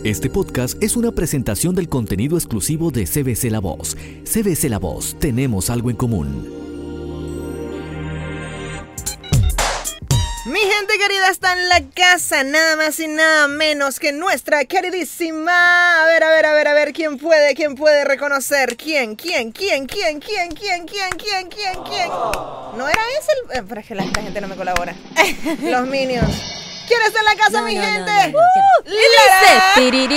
Este podcast es una presentación del contenido exclusivo de CBC La Voz. CBC La Voz, tenemos algo en común. Mi gente querida está en la casa, nada más y nada menos que nuestra queridísima. A ver, ¿quién puede reconocer? ¿Quién? ¿No era ese el...? Pero es que la gente no me colabora. Los Minions. ¿Quién está en la casa, mi gente? Lara.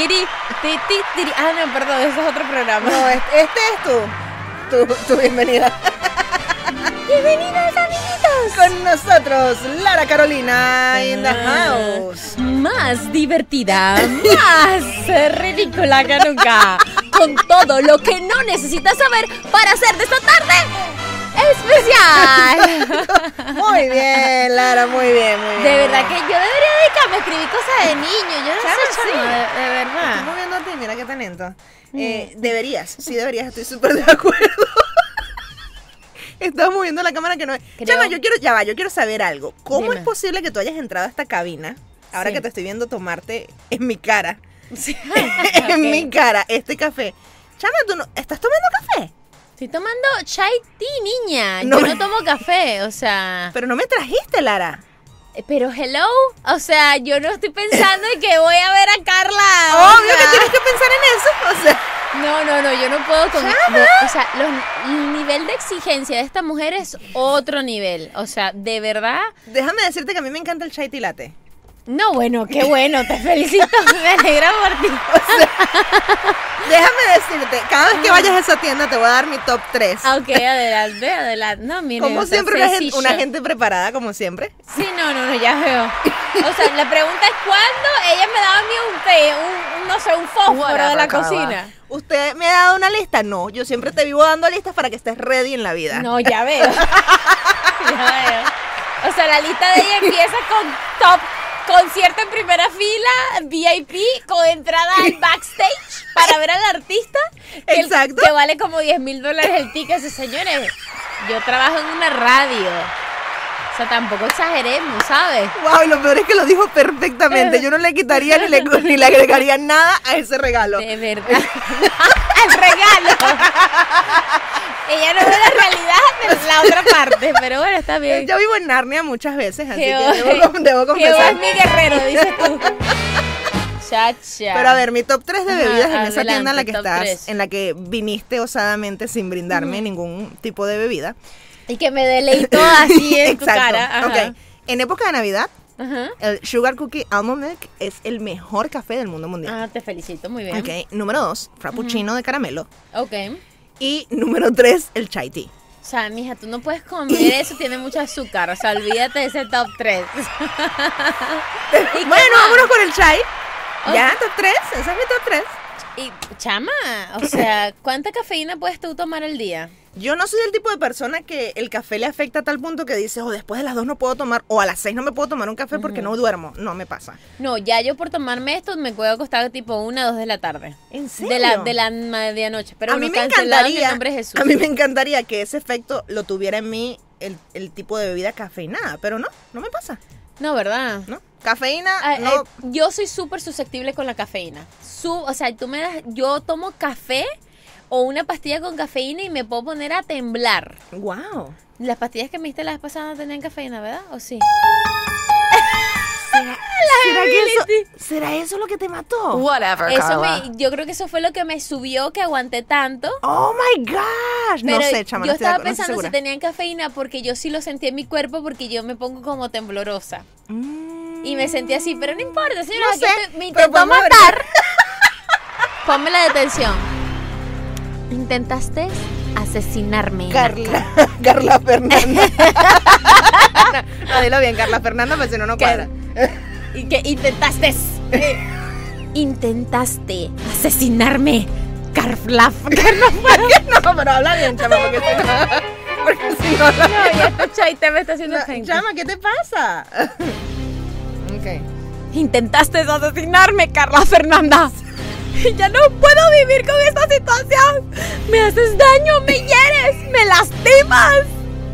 No, perdón, ese es otro programa. No, este es tu bienvenida. Bienvenidos, amiguitos. Con nosotros, Lara Carolina in the house. Más divertida, más ridícula que nunca. Con todo lo que no necesitas saber para hacer de esta tarde especial. Muy bien, Lara, muy bien. De verdad que yo debería dedicarme a escribir cosas de niño. Yo no sé, Sí. de verdad. Estoy moviendo a ti, mira qué talento. Deberías, estoy súper de acuerdo. Estás moviendo la cámara que no es. Chama, yo quiero saber algo. ¿Cómo Dime. es posible que tú hayas entrado a esta cabina, ahora Sí. que te estoy viendo tomarte en mi cara, Sí. en Ok. mi cara, este café? Chama, ¿tú no estás tomando café? Estoy tomando chai tea, niña. No Yo me- no tomo café, o sea... Pero no me trajiste, Lara. Pero hello, o sea, yo no estoy pensando en que voy a ver a Carla. Obvio que tienes que pensar en eso. O sea, No, yo no puedo con... O sea, el nivel de exigencia de esta mujer es otro nivel. O sea, de verdad... déjame decirte que a mí me encanta el chai tea latte. No, bueno, qué bueno, te felicito, me alegra por ti. Déjame decirte, cada vez que vayas a esa tienda te voy a dar mi top 3. Ok, adelante. No, mire, Como o sea, siempre, sencillo. una gente preparada, como siempre. Sí, no, ya veo. O sea, la pregunta es ¿cuándo ella me daba a mí un fósforo de la cocina? ¿Usted me ha dado una lista? No, yo siempre te vivo dando listas para que estés ready en la vida. No, ya veo. O sea, la lista de ella empieza con top concierto en primera fila, VIP, con entrada al backstage para ver al artista. Exacto. Que vale como $10,000 el ticket. Señores, yo trabajo en una radio. O sea, tampoco exageremos, ¿sabes? Wow, y lo peor es que lo dijo perfectamente. Yo no le quitaría ni le agregaría nada a ese regalo. De verdad. El regalo. Ella no ve la realidad de la otra parte, pero bueno, está bien. Yo vivo en Narnia muchas veces, así que Jehová debo es confesar. mi guerrero, dices tú. Chacha. Pero a ver, mi top 3 de Ajá, bebidas en esa adelante, tienda en la que top estás, 3. en la que viniste osadamente sin brindarme ningún tipo de bebida. Y que me deleitó así en tu Exacto. cara. Ajá. Ok. En época de Navidad, Ajá. el Sugar Cookie Almond Milk es el mejor café del mundo mundial. Ah, te felicito, muy bien. Ok, número 2, frappuccino de caramelo. Ok. Y número 3, el chai tea. O sea, mija, tú no puedes comer eso, tiene mucho azúcar. O sea, olvídate de ese top 3. Bueno, vámonos con el chai. Ya, top 3, ese es mi top 3. Y, chama, o sea, ¿cuánta cafeína puedes tú tomar al día? Yo no soy del tipo de persona que el café le afecta a tal punto que dice, después de las 2 no puedo tomar, o a las 6 no me puedo tomar un café porque no duermo. No me pasa. No, ya yo por tomarme esto me puedo acostar tipo 1 o 2 de la tarde. ¿En serio? De la medianoche. Pero a mí bueno, me cancelado en el encantaría, nombre de Jesús. a mí me encantaría que ese efecto lo tuviera en mí el tipo de bebida cafeinada, pero no me pasa, No, ¿verdad? ¿no? Cafeína, Ah, no. yo soy súper susceptible con la cafeína. O sea, yo tomo café o una pastilla con cafeína y me puedo poner a temblar. Wow. Las pastillas que me diste la vez pasada no tenían cafeína, ¿verdad? ¿O sí? ¿Será eso lo que te mató? Whatever, Eso Carla. yo creo que eso fue lo que me subió, que aguanté tanto. Oh my gosh. Pero No sé, chama, yo no estoy estaba no estoy pensando segura. si tenían cafeína porque yo sí lo sentí en mi cuerpo porque yo me pongo como temblorosa. Y me sentí así, pero no importa, señora, No aquí sé, me pero intentó podemos ver. matar. Ponme la detención. Intentaste asesinarme. Carla Fernanda. no, dilo bien, Carla Fernanda, pues si no, no cuadra. ¿Y que intentaste? Intentaste asesinarme. Carla. No, pero habla bien, chama, porque si no... Porque si no... No, ya esta chaita me está haciendo gente. Chama, ¿qué te pasa? Ok. Intentaste asesinarme, Carla Fernanda. Ya no puedo vivir con esta situación. Me haces daño, me hieres, me lastimas.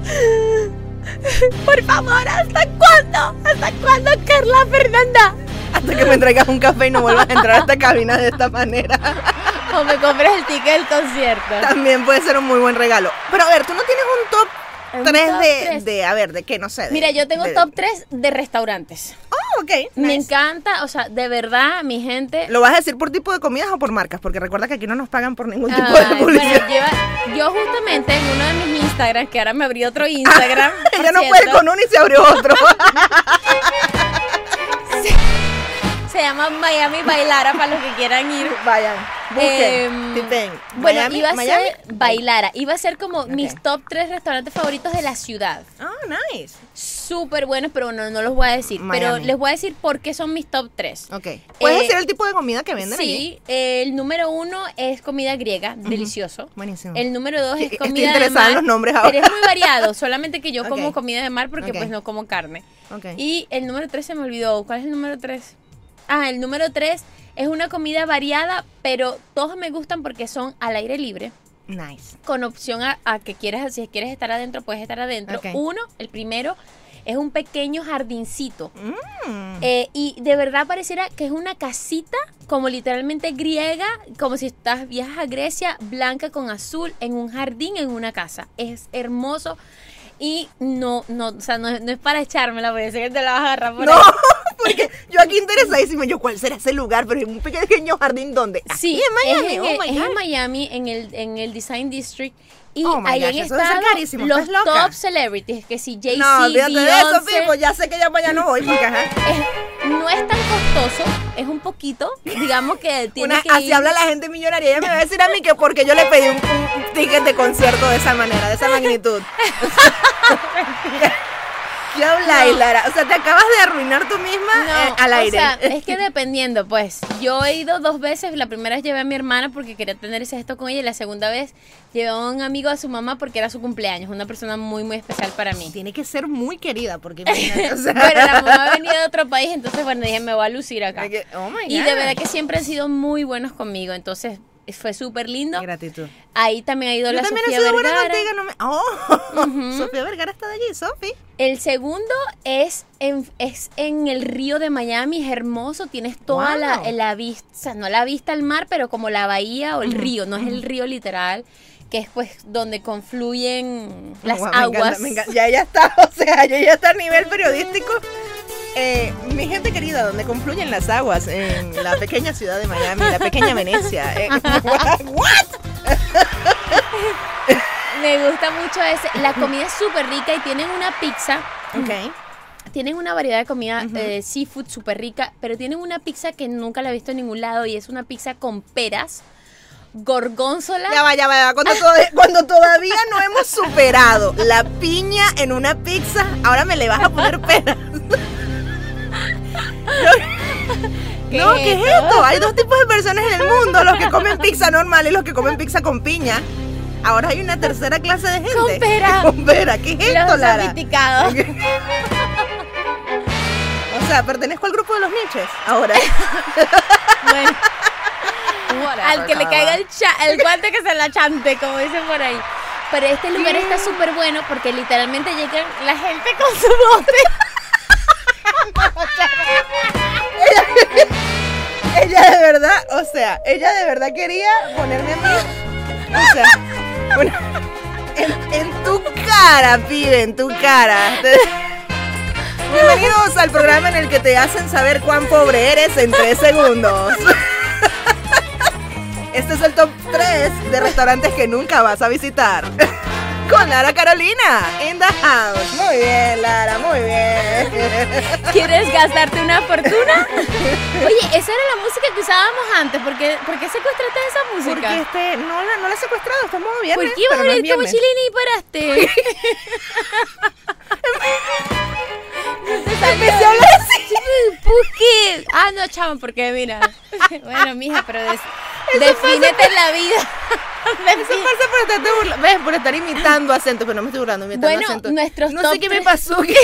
Por favor, ¿hasta cuándo? ¿Hasta cuándo, Carla Fernanda? Hasta que me traigas un café y no vuelvas a entrar a esta cabina de esta manera. O me compres el ticket del concierto. También puede ser un muy buen regalo. Pero a ver, tú no tienes un top Un 3 top de, tres. de, a ver, ¿de qué? No sé. Mira, yo tengo top 3 de restaurantes. Oh, ok. Me nice. encanta, o sea, de verdad, mi gente. ¿Lo vas a decir por tipo de comidas o por marcas? Porque recuerda que aquí no nos pagan por ningún tipo Ay, de publicidad. bueno, yo justamente en uno de mis Instagram, que ahora me abrí otro Instagram. por Ella no cierto, puede con uno y se abrió otro. Se llama Miami Bailara para los que quieran ir. Vayan, busquen, tipen. Bueno, Miami, iba a Miami. ser Bailara. Iba a ser como Ok. mis top 3 restaurantes favoritos de la ciudad. Oh, nice. Súper buenos, pero no los voy a decir. Pero Miami. les voy a decir por qué son mis top 3. Ok. ¿Puedes decir el tipo de comida que venden allí? Sí, el número 1 es comida griega, delicioso. Buenísimo. El número 2 es Estoy comida de interesada mar. en los nombres ahora. Pero es muy variado, solamente que yo Ok. como comida de mar porque Ok. pues no como carne. Ok. Y el número 3 se me olvidó. ¿Cuál es el número 3? Ah, el número 3 es una comida variada, pero todos me gustan porque son al aire libre. Nice. Con opción a que quieras, si quieres estar adentro, puedes estar adentro. Ok. Uno, el primero, es un pequeño jardincito. Mm. Y de verdad pareciera que es una casita, como literalmente griega, como si viajas a Grecia, blanca con azul, en un jardín, en una casa. Es hermoso. Y o sea, no es para echármela, porque sé que te la vas a agarrar por No, ahí. porque yo aquí interesadísima, ¿cuál será ese lugar? Pero en un pequeño jardín, ¿dónde? Sí, Aquí en Miami. es, Oh my es God. en Miami, en el Design District. Y Oh my ahí gosh, han eso debe ser estado carísimo, los estás loca. top celebrities, que si Jay-Z, No, olvídate de eso, Beyoncé. Pipo. Ya sé que ya para allá no voy, porque ajá. No es tan costoso, es un poquito, digamos que tiene que Así ir. habla la gente millonaria. Ella me va a decir a mí que porque yo le pedí un ticket de concierto de esa manera, de esa magnitud. ¿Qué habláis, Lara? O sea, te acabas de arruinar tú misma al aire. O sea, es que dependiendo, pues. Yo he ido 2 veces. La primera vez llevé a mi hermana porque quería tener ese gesto con ella. Y la segunda vez llevé a un amigo a su mamá porque era su cumpleaños. Una persona muy, muy especial para mí. Tiene que ser muy querida, porque imagínate, o sea. Bueno, la mamá venía de otro país, entonces, bueno, dije, me voy a lucir acá. Oh my God. Y de verdad que siempre han sido muy buenos conmigo. Entonces, fue súper lindo. Gratitud. Ahí también ha ido Yo la también Sofía he sido buena Vergara. contigo. No me... Oh, Sofía Vergara está de allí, Sofi. El segundo es en el río de Miami, es hermoso, tienes toda Wow. la vista, o sea, no la vista al mar, pero como la bahía o el río, no es el río literal, que es pues donde confluyen las Wow, aguas. Me encanta. Ya está, o sea, ya está a nivel periodístico. Mi gente querida, donde confluyen las aguas en la pequeña ciudad de Miami, la pequeña Venecia. ¿What? Me gusta mucho ese. La comida es súper rica y tienen una pizza. Ok. Tienen una variedad de comida seafood súper rica, pero tienen una pizza que nunca la he visto en ningún lado y es una pizza con peras, gorgonzola. Ya va. Cuando todavía no hemos superado la piña en una pizza, ahora me le vas a poner peras. No, ¿qué es esto? Hay 2 tipos de personas en el mundo, los que comen pizza normal y los que comen pizza con piña. Ahora hay una tercera clase de gente. Con pera. Con pera. ¿Qué es esto, Los Lara? sofisticados. O sea, pertenezco al grupo de los niches. Ahora. Bueno, al que le caiga el guante que se la chante, como dicen por ahí. Pero este lugar está súper bueno porque literalmente llegan la gente con su bote. Ella de verdad quería ponerme a mí. O sea, bueno, en tu cara, pibe, en tu cara. Bienvenidos al programa en el que te hacen saber cuán pobre eres en 3 segundos. Este es el top 3 de restaurantes que nunca vas a visitar. Con Lara Carolina, in the house. Muy bien, Lara, muy bien. ¿Quieres gastarte una fortuna? Oye, esa era la música que usábamos antes. ¿Por qué secuestraste esa música? Porque no la he secuestrado, estamos viernes. ¿Por qué ibas a pero no es venir como viernes. chilena y paraste? Empecé a hablar así. ¿Por qué? Ah, no, chamo, porque mira. Bueno, mija, pero defínete en la vida. Eso pasa por estarte burlando. ¿Ves? Por estar imitando acento, pero no me estoy burlando, imitando Bueno, acento. nuestros No top sé qué me 3. pasó. Yo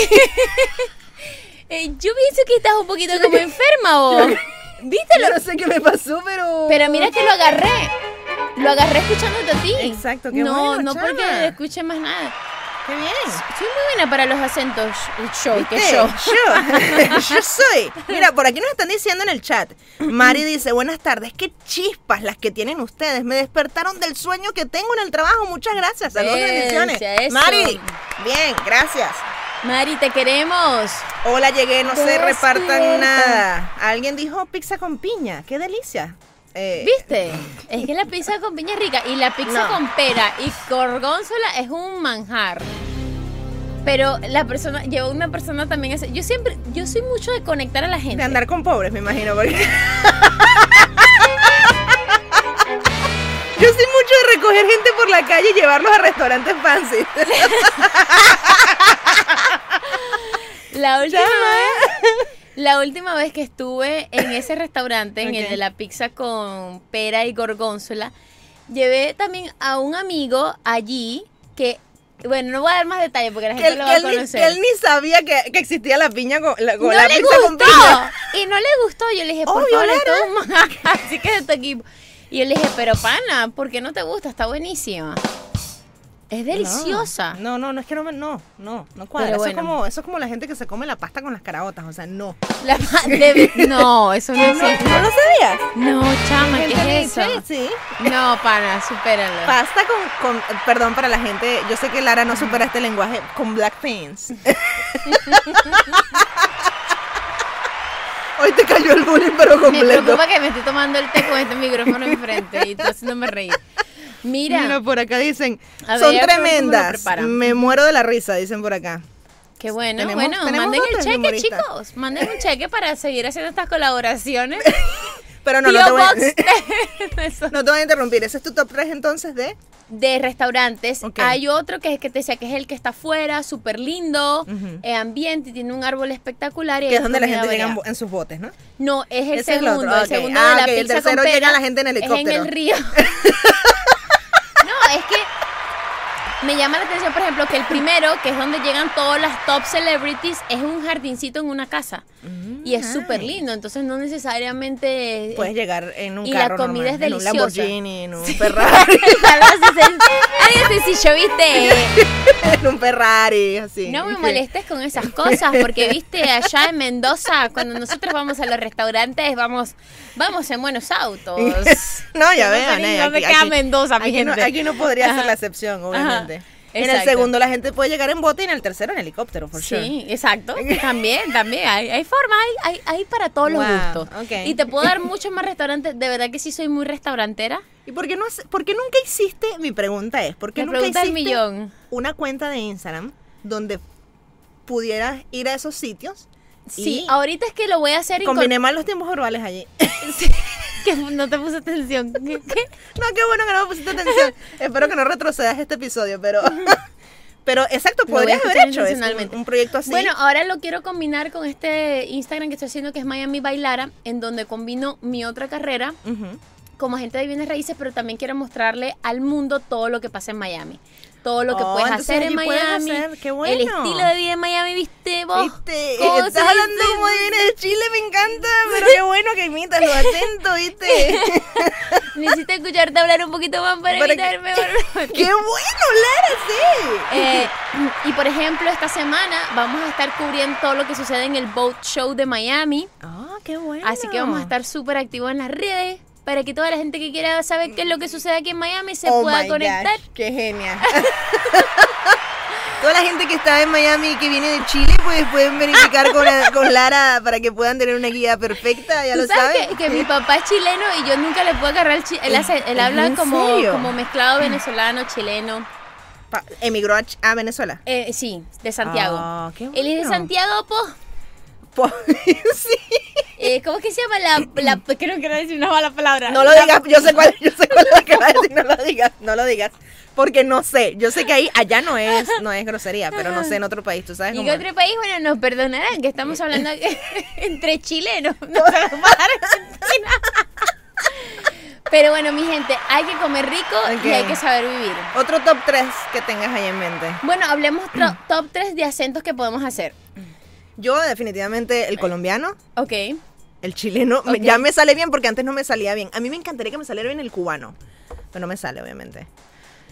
pienso que estás un poquito como enferma o... ¿Viste? Yo no sé qué me pasó, pero... Pero mira que lo agarré. Lo agarré escuchándote a ti. Exacto, qué no, bueno, no chama. porque escuche más nada. Qué bien. Soy muy buena para los acentos. ¿Qué ¿Viste? show? Yo soy. Mira, por aquí nos están diciendo en el chat. Mari dice, buenas tardes, qué chispas las que tienen ustedes. Me despertaron del sueño que tengo en el trabajo. Muchas gracias. Saludos y bendiciones. Eso. Mari, bien, gracias. Mari, te queremos. Hola, llegué, no se Despierta. repartan nada. Alguien dijo pizza con piña. Qué delicia. ¿Viste? Es que la pizza con piña es rica y la pizza No. con pera y gorgonzola es un manjar. Pero lleva una persona también yo soy mucho de conectar a la gente. De andar con pobres, me imagino, porque yo soy mucho de recoger gente por la calle y llevarlos a restaurantes fancy. La última vez que estuve en ese restaurante, en el Ok. de la pizza con pera y gorgonzola, llevé también a un amigo allí que, bueno, no voy a dar más detalles porque la gente lo va a conocer. que él ni sabía que existía la piña con la, con no la le pizza con gustó piña. y no le gustó. Yo le dije, por Obvio, favor, esto Lara. es un manjar, así que de tu equipo. Y yo le dije, pero pana, ¿por qué no te gusta? Está buenísima. Es deliciosa. No, es que no cuadra. Pero Eso, bueno. eso es como la gente que se come la pasta con las caraotas, o sea, no. No, eso no existe. ¿No lo sabías? No, chama, ¿qué Gente es eso? Sí. No, pana, supéralo. Pasta perdón para la gente, yo sé que Lara no supera este lenguaje, con black beans. Hoy te cayó el bullying, pero Me completo. preocupa que me estoy tomando el té con este micrófono enfrente y entonces no me reí. Mira, por acá dicen, A ver, son ya que cómo lo tremendas. preparan. Me muero de la risa, dicen por acá. qué bueno, tenemos manden el dotes de cheque, humorista. chicos. Manden un cheque para seguir haciendo estas colaboraciones. Pero no Tío te voy Box, a, no te voy a interrumpir. ¿Ese es tu top 3 entonces de? de restaurantes. Ok. Hay otro que te decía que es el que está afuera, súper lindo, Ujú. ambiente, y tiene un árbol espectalar. Y Que hay es donde la comida gente llega variada. en sus botes, ¿no? No, es el Ese es el segundo. otro, El ok. segundo Ah, de la ok, el pizza tercero con pera llega la gente en es en helicóptero. el río. No, es que me llama la atención, por ejemplo, que el primero, que es donde llegan todas las top celebrities, es un jardincito en una casa. Y es súper lindo, entonces no necesariamente... Puedes llegar en un y la carro comida normal, es deliciosa. en un Lamborghini, en un Ferrari, Algo sencillo, ¿viste? en un Ferrari, así. No me molestes con esas cosas, porque viste, allá en Mendoza, cuando nosotros vamos a los restaurantes, vamos en buenos autos. No, ya No sé vean, ni dónde queda Mendoza, mi aquí gente. aquí no podría ser Ajá. la excepción, obviamente. Ajá, En el exacto. segundo la gente puede llegar en bote y en el tercero en helicóptero, por sure. Sí, exacto. También. Hay forma, hay para todos los Wow, gustos. ok. Y te puedo dar muchos más restaurantes. De verdad que sí soy muy restaurantera. ¿Y por qué nunca hiciste? Mi pregunta es, ¿por qué Me nunca pregunta el hiciste millón. una cuenta de Instagram donde pudieras ir a esos sitios? Sí, y ahorita es que lo voy a hacer. combiné mal los tiempos verbales allí. Que no te puse atención. ¿Qué? No, qué bueno que no me pusiste atención. Espero que no retrocedas este episodio, pero pero exacto, Lo voy a podrías haber escuchar hecho eso, intencionalmente. un proyecto así. Bueno, ahora lo quiero combinar con este Instagram que estoy haciendo, que es Miami Bailara, en donde combino mi otra carrera Ujú. como agente de bienes raíces, pero también quiero mostrarle al mundo todo lo que pasa en Miami. Todo lo que Oh, puedes entonces hacer en allí puedes Miami. hacer, qué bueno. El estilo de vida en Miami, ¿viste vos? ¿Viste? ¿Cómo se Estás hablando dice? como de bienes de Chile, me encanta, pero qué bueno que imitas los acentos, ¿viste? Necesito escucharte hablar un poquito más para Para evitar que- mejor. ¡Qué bueno, Lara, sí! Y por ejemplo, esta semana vamos a estar cubriendo todo lo que sucede en el Boat Show de Miami. Ah, qué bueno. Así que vamos a estar súper activos en las redes para que toda la gente que quiera saber qué es lo que sucede aquí en Miami se Oh pueda my conectar. gosh, qué genial. Toda la gente que está en Miami y que viene de Chile, pues pueden verificar con Lara para que puedan tener una guía perfecta, ya ¿Tú lo sabes saben. que mi papá es chileno y yo nunca le puedo agarrar el él habla ¿en como, serio? como mezclado venezolano, chileno. Emigró a Venezuela. Sí, de Santiago. Ah, qué Él es de bueno. Santiago, Sí. ¿cómo es que se llama la creo que no decir una mala palabra. No lo digas, yo sé cuál es la que va a decir, no lo digas. Porque no sé, yo sé que allá no es grosería, pero no sé en otro país, tú sabes ¿Y cómo. qué otro país? Bueno, nos perdonarán que estamos hablando entre chilenos. No sabemos Argentina. Pero bueno, mi gente, hay que comer rico Ok. y hay que saber vivir. Otro top 3 que tengas ahí en mente. Bueno, hablemos top 3 de acentos que podemos hacer. Yo definitivamente el colombiano, Ok. el chileno, Ok. ya me sale bien porque antes no me salía bien. A mí me encantaría que me saliera bien el cubano, pero no me sale obviamente.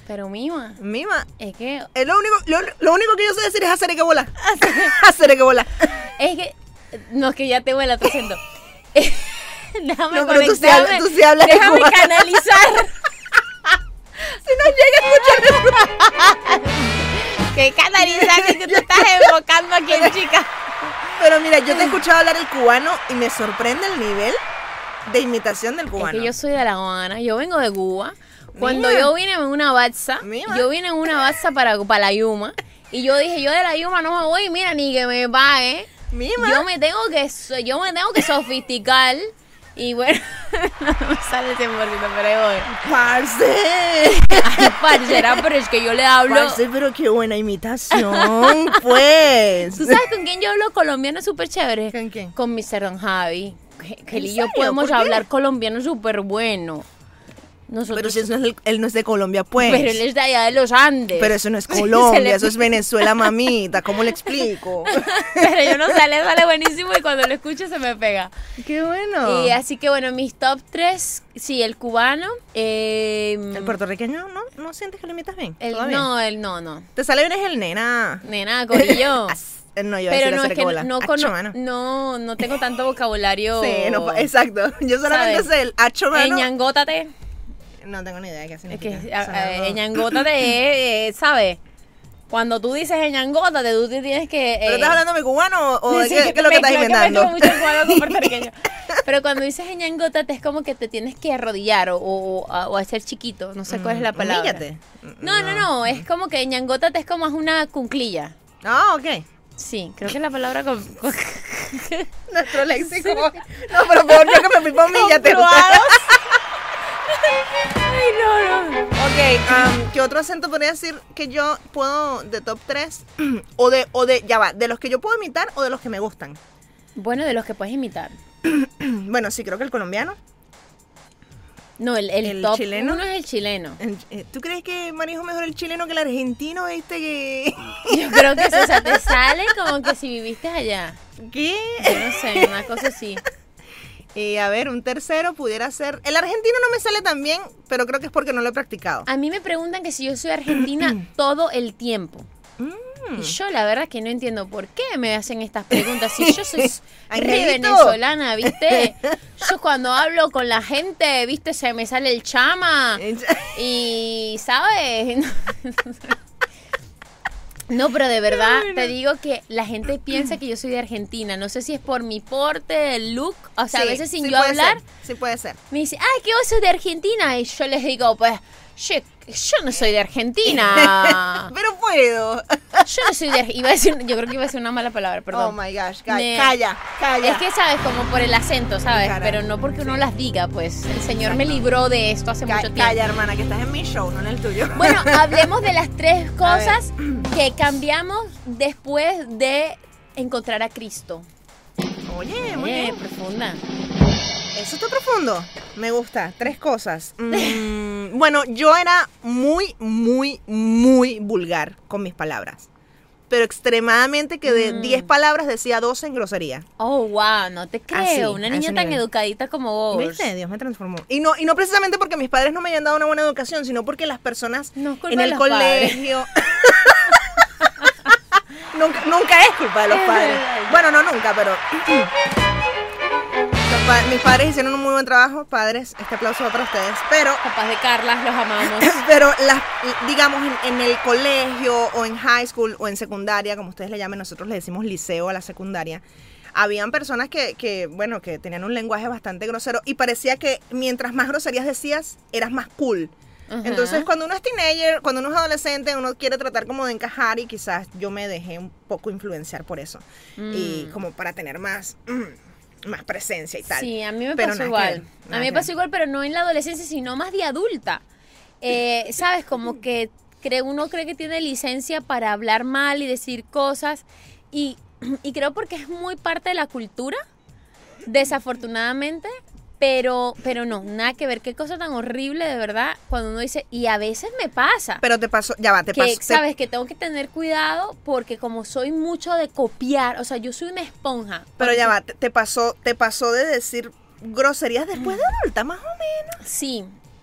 Pero mima, Mima. es que Es lo único que yo sé decir es hacer que bola. Hacer que bola. no, es que ya te vuela tu acento. Déjame No, pero conectarme. tú sí hablas de Déjame cubano. canalizar. Si nos llega a escuchar. Que canalizar que tú estás enfocando aquí en chica. Pero mira, yo te he escuchado hablar el cubano y me sorprende el nivel de imitación del cubano. Es que yo soy de La Habana, yo vengo de Cuba. Cuando Mira. yo vine en una balsa, Mira. yo vine en una balsa para La Yuma. Y yo dije, yo de La Yuma no me voy, mira, ni que me pague. Mima. Yo me tengo que sofisticar. Y bueno, no me sale el 100%, pero ahí voy. Parce. Ay, parcera, pero es que yo le hablo. Parce, pero qué buena imitación, pues. ¿Tú sabes con quién yo hablo colombiano súper chévere? ¿Con quién? Con Mr. Don Javi. Que él y yo serio? podemos ¿Por qué? hablar colombiano súper bueno. Nosotros, Pero si eso no es él no es de Colombia, pues. pero él es de allá de los Andes. Pero eso no es Se le- Colombia, eso es Venezuela, mamita. ¿Cómo le explico? Pero yo no sale buenísimo y cuando lo escucho se me pega. Qué bueno. Y así que bueno, mis top 3, sí, el cubano. ¿El puertorriqueño no sientes que lo imitas bien? ¿Todavía? No. Te sale bien es el nena. Nena, corillo. No, yo Pero decir no, hacer es que bola. Acho, mano. no tengo tanto vocabulario. Sí, no, exacto. Yo solamente ¿sabes? sé el hacho, mano. Ñangótate. No tengo ni idea de qué Es significa. que ñangótate es, ¿sabes? Cuando tú dices ñangótate, tú te tienes que... ¿Pero estás hablando de cubano o de sí, qué es lo que estás inventando? mezclo mucho cubano con puertorriqueño. Pero cuando dices ñangótate es como que te tienes que arrodillar o hacer chiquito. No sé cuál es la palabra. Humíllate. No. Es como que ñangótate es como es una cunclilla. Ah, ok. Sí, creo que es la palabra Nuestro léxico. No, pero peor yo que me fui para humíllate. Comprobados. Ay, no. Ok, ¿qué otro acento podría decir que yo puedo de top 3? Ya va, de los que yo puedo imitar o de los que me gustan. Bueno, de los que puedes imitar. Bueno, sí, creo que el colombiano. No, el ¿El top chileno? 1 es el chileno. ¿Tú crees que manejo mejor el chileno que el argentino? Que... Yo creo que eso, o sea, te sale como que si viviste allá. ¿Qué? Yo no sé, una cosa así. Y a ver, un tercero pudiera ser... El argentino no me sale tan bien, pero creo que es porque no lo he practicado. A mí me preguntan que si yo soy argentina todo el tiempo. Y yo la verdad que no entiendo por qué me hacen estas preguntas. Si yo soy re Angelito. venezolana, ¿viste? Yo cuando hablo con la gente, ¿viste? Se me sale el chama. Y, ¿sabes? No, pero de verdad te digo que la gente piensa que yo soy de Argentina. No sé si es por mi porte, el look. O sea, Sí, a veces sin sí yo puede hablar, ser, sí puede ser. me dice, ay, que vos sos de Argentina. Y yo les digo, pues, yo no soy de Argentina. Pero puedo. Yo no soy de Argentina. Yo creo que iba a ser una mala palabra, Oh perdón. my gosh, Me- calla. Es que, ¿sabes? Como por el acento, ¿sabes? Caray. Pero no porque uno las diga, pues. El Señor me libró de esto hace mucho tiempo. Calla, hermana, que estás en mi show, no en el tuyo. Bueno, hablemos de las 3 cosas que cambiamos después de encontrar a Cristo. Oye, muy bien. Profunda. Eso está profundo. Me gusta. 3 cosas. Bueno, yo era muy vulgar con mis palabras. Pero extremadamente que de 10 palabras decía 12 en grosería. Oh, wow, no te creo. Así, Una a niña ese tan nivel. educadita como vos. ¿Viste? Dios me transformó. Y no precisamente porque mis padres no me hayan dado una buena educación, sino porque las personas No es culpa en de el los colegio... nunca es culpa de los padres. Bueno, no nunca, pero... Mis padres hicieron un muy buen trabajo. Padres, este aplauso va para ustedes. Pero... Papás de Carlas, los amamos. Pero digamos en el colegio o en high school o en secundaria, como ustedes le llamen, nosotros le decimos liceo a la secundaria, habían personas que tenían un lenguaje bastante grosero y parecía que mientras más groserías decías, eras más cool. Ajá. Entonces cuando uno es teenager, cuando uno es adolescente, uno quiere tratar como de encajar y quizás yo me dejé un poco influenciar por eso. Y como para tener más presencia y tal. Sí, a mí me Pero pasó nada que igual. ver, A mí me pasó igual, pero no en la adolescencia, sino más de adulta. ¿Sabes? Como que uno cree que tiene licencia para hablar mal y decir cosas. Y creo porque es muy parte de la cultura, desafortunadamente. Pero no, nada que ver. Qué cosa tan horrible, de verdad, cuando uno dice, y a veces me pasa. Pero te pasó, ya va, te Que, pasó. sabes, que tengo que tener cuidado porque como soy mucho de copiar, o sea, yo soy una esponja. Pero ya va, te pasó de decir groserías después de adulta, más o menos. Sí,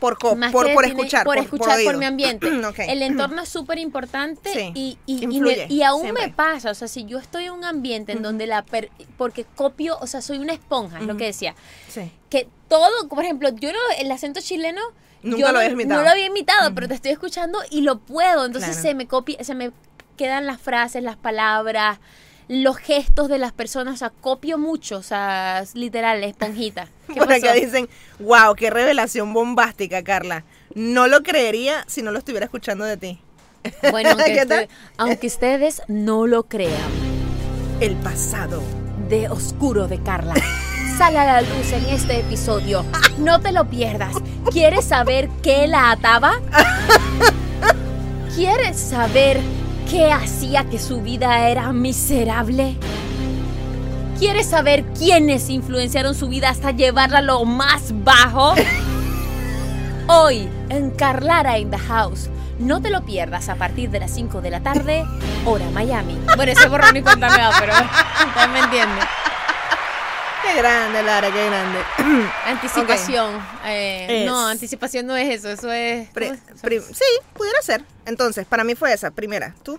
Más por que escuchar, por escuchar, oído. por mi ambiente. Okay. El entorno es súper importante Sí, y influye, y aún siempre. me pasa, o sea, si yo estoy en un ambiente en donde porque copio, o sea, soy una esponja, es lo que decía, Sí. que todo, por ejemplo, yo no, el acento chileno, Nunca yo lo habías imitado. no lo había imitado, pero te estoy escuchando y lo puedo, entonces Claro. se me quedan las frases, las palabras, los gestos de las personas, o sea, copio mucho, o sea, es literal, esponjita. ¿Qué Por pasó? acá dicen, wow, qué revelación bombástica, Carla. No lo creería si no lo estuviera escuchando de ti. Bueno, ¿Qué tal? aunque ustedes no lo crean, El pasado. de Oscuro de Carla sale a la luz en este episodio. No te lo pierdas. ¿Quieres saber qué la ataba? ¿Quieres saber qué hacía que su vida era miserable? ¿Quieres saber quiénes influenciaron su vida hasta llevarla a lo más bajo? Hoy, en Carlara in the House. No te lo pierdas a partir de las 5 de la tarde, hora Miami. Bueno, ese borrón y cuenta nueva, pero usted me entiende. Qué grande, Lara, qué grande. Anticipación. Es- No, anticipación no es eso. Eso es. Sí, pudiera ser. Entonces, para mí fue esa, primera. ¿Tú?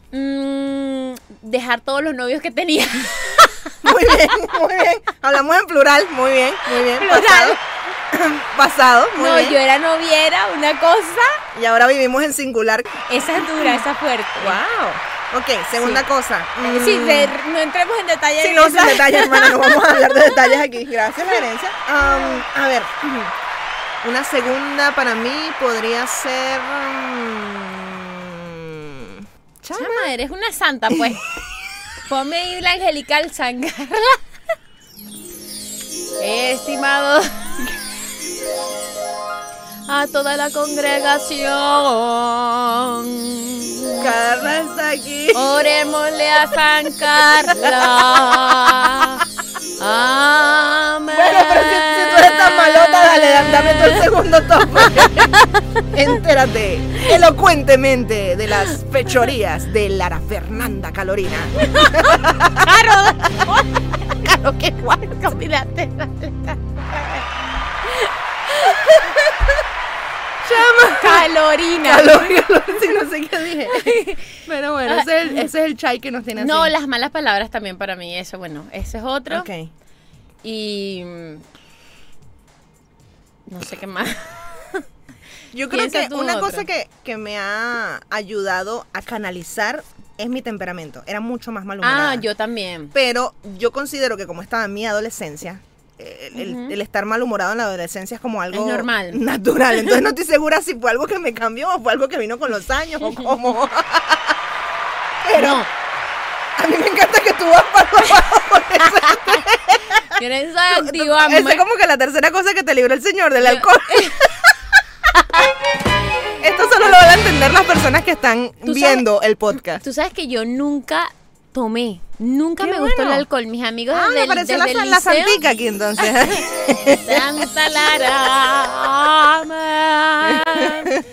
Dejar todos los novios que tenía. Muy bien, muy bien. Hablamos en plural, muy bien, muy bien. Plural. Pasado. Pasado, muy No, bien. yo era noviera, una cosa. Y ahora vivimos en singular. Esa es dura, esa es fuerte. Wow. Ok, segunda Sí. cosa. Sí, no entremos en detalle. Sí, en no, esa. sin detalles, hermana, no vamos a hablar de detalles aquí. Gracias, gerencia. A ver, una segunda para mí podría ser... Chama. Chama, eres una santa, pues. Ponme ahí la angelical San Carla. Estimado. A toda la congregación. Carla está aquí. Orémosle a San Carla. Amén. Bueno, pero si tú eres tan malota, dale, dame tú el segundo tope. Entérate elocuentemente de las fechorías de Lara Fernanda Calorina. Claro que guay, caminate. Calorina. Sí, no sé qué dije. Pero bueno, ese es el chai que nos tiene así. No, las malas palabras también para mí, eso, bueno, ese es otro. Ok. Y no sé qué más. Yo creo Piensa que tú una otra. cosa que me ha ayudado a canalizar es mi temperamento. Era mucho más malhumorada. Ah, yo también. Pero yo considero que como estaba en mi adolescencia, el estar malhumorado en la adolescencia es como algo Es normal. natural. Entonces no estoy segura si fue algo que me cambió o fue algo que vino con los años o cómo. Pero No, a mí me encanta que tú vas para abajo con eso. yo no soy activa. Esa es como que la tercera cosa que te libró el Señor del alcohol. Esto solo lo van a entender las personas que están Tú viendo el podcast. Tú sabes que yo nunca tomé, nunca Qué me gustó el bueno. alcohol. Mis amigos Ah, me desde pareció el la liceo, santica aquí entonces. Santa Lara, amén.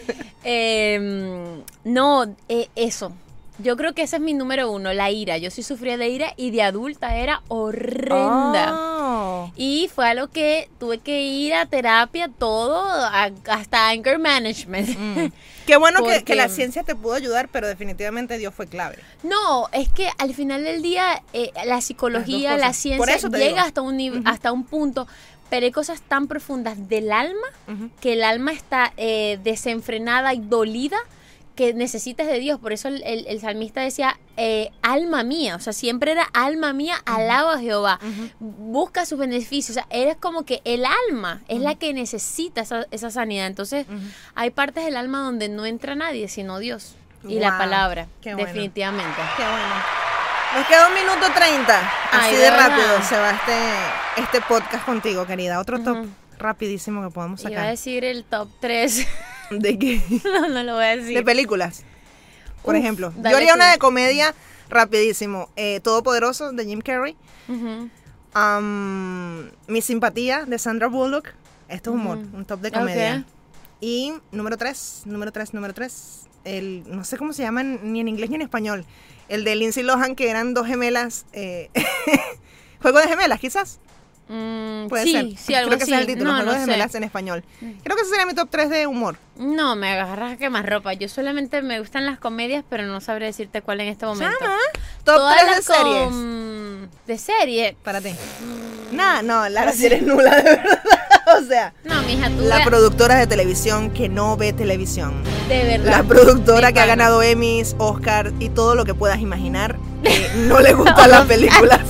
No, eso. Yo creo que ese es mi número uno, la ira. Yo sí sufría de ira y de adulta era horrenda. Oh. Y fue a lo que tuve que ir a terapia, todo, hasta anger management. Qué bueno Porque- que la ciencia te pudo ayudar, pero definitivamente Dios fue clave. No, es que al final del día la psicología, Las dos la cosas. Por ciencia eso te llega digo. hasta hasta un punto, pero hay cosas tan profundas del alma que el alma está desenfrenada y dolida que necesitas de Dios. Por eso el salmista decía, alma mía, o sea, siempre era alma mía, alaba a Jehová, busca sus beneficios, o sea, eres como que el alma es la que necesita esa sanidad. Entonces, hay partes del alma donde no entra nadie, sino Dios y la Wow, palabra, qué bueno. definitivamente. Qué bueno. Nos queda 1 minuto 30. Así Ay, de ¿verdad? rápido se va este podcast contigo, querida. Otro top Ujú. rapidísimo que podemos Iba a sacar. decir el top 3. ¿De qué? No lo voy a decir. De películas. Por Uf, ejemplo. dale Yo haría tú. una de comedia rapidísimo. Todopoderoso de Jim Carrey. Ujú. Mi simpatía de Sandra Bullock. Esto es humor, Ujú. un top de comedia. Ok. Y número 3. No sé cómo se llama ni en inglés ni en español. El de Lindsay Lohan, que eran 2 gemelas. Juego de gemelas, quizás. Puede sí, ser. sí, algo Creo que así. ese es el título, No, Juegos no de sé. Gemelas en español. Creo que ese sería mi top 3 de humor. No, me agarras a quemar ropa. Yo solamente me gustan las comedias, pero no sabré decirte cuál en este momento. Chama, top Todas 3 de las series. De serie. Para ti. Nada, no, la serie es nula, de verdad. O sea, No, mija, tú la ve- productora de televisión que no ve televisión. de verdad. La productora de que ha pana. ganado Emmys, Oscar y todo lo que puedas imaginar, no le gustan las películas.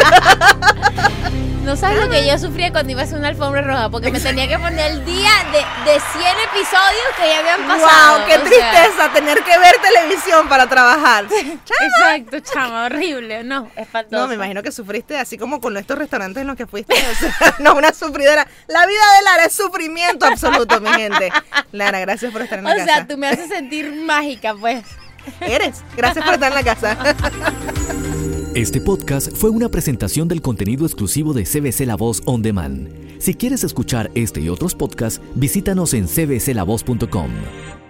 No sabes lo que yo sufría cuando iba a hacer una alfombra roja, porque me tenía que poner el día de 100 episodios que ya habían pasado. ¡Wow! ¡Qué o sea, tristeza tener que ver televisión para trabajar! exacto, chama, horrible. No, espantoso. No, me imagino que sufriste así como con estos restaurantes en los que fuiste. O sea, no, una sufridera. La vida de Lara es sufrimiento absoluto, mi gente. Lara, gracias por estar en la O casa. sea, tú me haces sentir mágica, pues. Eres. Gracias por estar en la casa. Este podcast fue una presentación del contenido exclusivo de CBC La Voz On Demand. Si quieres escuchar este y otros podcasts, visítanos en cbclavoz.com.